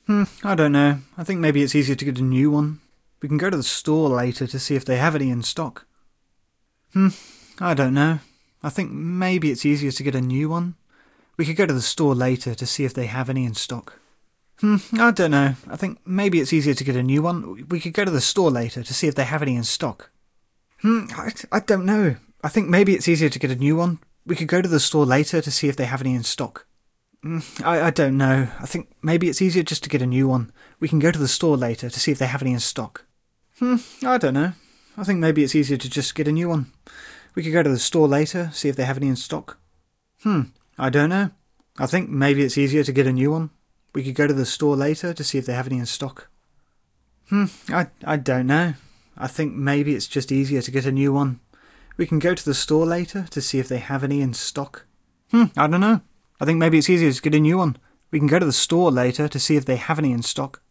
I don't know. I think maybe it's easier to get a new one. We can go to the store later to see if they have any in stock. I don't know. I think maybe it's easier to get a new one. We could go to the store later to see if they have any in stock. I don't know. I think maybe it's easier to get a new one. We could go to the store later to see if they have any in stock. I don't know. I think maybe it's easier to get a new one. We could go to the store later to see if they have any in stock. I don't know. I think maybe it's easier just to get a new one. We can go to the store later to see if they have any in stock. I don't know. I think maybe it's easier to just get a new one. We could go to the store later, see if they have any in stock. I don't know. I think maybe it's easier to get a new one. We could go to the store later to see if they have any in stock. I don't know. I think maybe it's just easier to get a new one. We can go to the store later to see if they have any in stock. I don't know. I think maybe it's easier to get a new one. We can go to the store later to see if they have any in stock.